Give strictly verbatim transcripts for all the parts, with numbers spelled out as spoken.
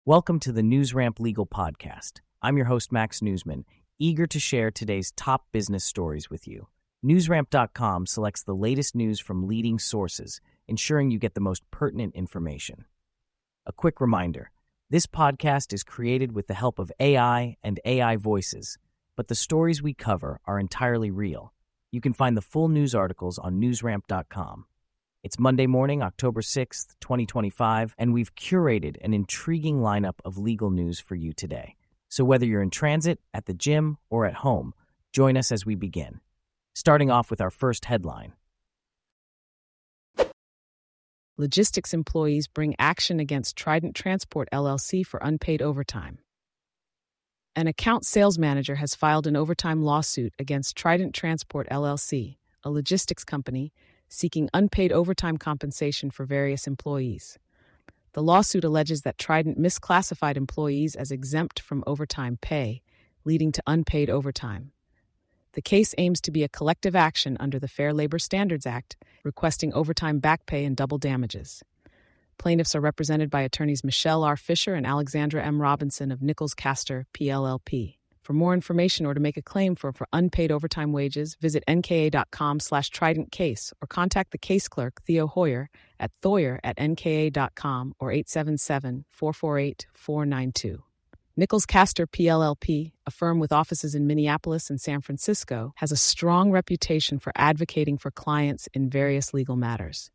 Welcome to the NewsRamp Legal Podcast. I'm your host, Max Newsman, eager to share today's top business stories with you. NewsRamp dot com selects the latest news from leading sources, ensuring you get the most pertinent information. A quick reminder, this podcast is created with the help of A I and A I voices, but the stories we cover are entirely real. You can find the full news articles on NewsRamp dot com. It's Monday morning, October sixth, twenty twenty-five, and we've curated an intriguing lineup of legal news for you today. So whether you're in transit, at the gym, or at home, join us as we begin. Starting off with our first headline. Logistics employees bring action against Trident Transport L L C for unpaid overtime. An account sales manager has filed an overtime lawsuit against Trident Transport L L C, a logistics company, seeking unpaid overtime compensation for various employees. The lawsuit alleges that Trident misclassified employees as exempt from overtime pay, leading to unpaid overtime. The case aims to be a collective action under the Fair Labor Standards Act, requesting overtime back pay and double damages. Plaintiffs are represented by attorneys Michelle R. Fisher and Alexandra M. Robinson of Nichols Castor, P L L P. For more information or to make a claim for, for unpaid overtime wages, visit N K A dot com slash Trident Case or contact the case clerk, Theo Hoyer, at Thoyer at N K A dot com or eight seven seven, four four eight, four nine two. Nichols Castor P L L P, a firm with offices in Minneapolis and San Francisco, has a strong reputation for advocating for clients in various legal matters.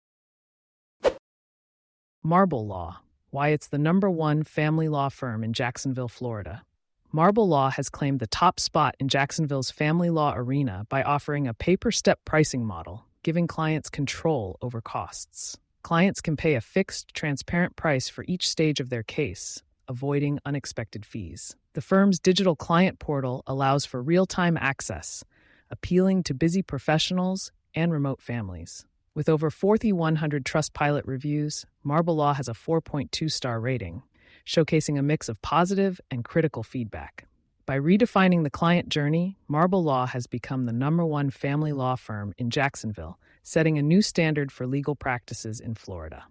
Marble Law, why it's the number one family law firm in Jacksonville, Florida. Marble Law has claimed the top spot in Jacksonville's family law arena by offering a pay-per-step pricing model, giving clients control over costs. Clients can pay a fixed, transparent price for each stage of their case, avoiding unexpected fees. The firm's digital client portal allows for real-time access, appealing to busy professionals and remote families. With over four thousand one hundred Trustpilot reviews, Marble Law has a four point two star rating, showcasing a mix of positive and critical feedback. By redefining the client journey, Marble Law has become the number one family law firm in Jacksonville, setting a new standard for legal practices in Florida.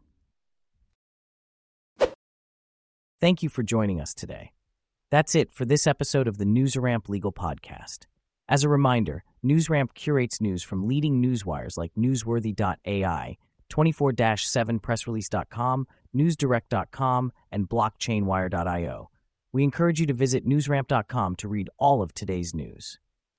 Thank you for joining us today. That's it for this episode of the NewsRamp Legal Podcast. As a reminder, NewsRamp curates news from leading newswires like newsworthy dot A I, twenty-four seven press release dot com, newsdirect dot com, and blockchain wire dot io. We encourage you to visit newsramp dot com to read all of today's news.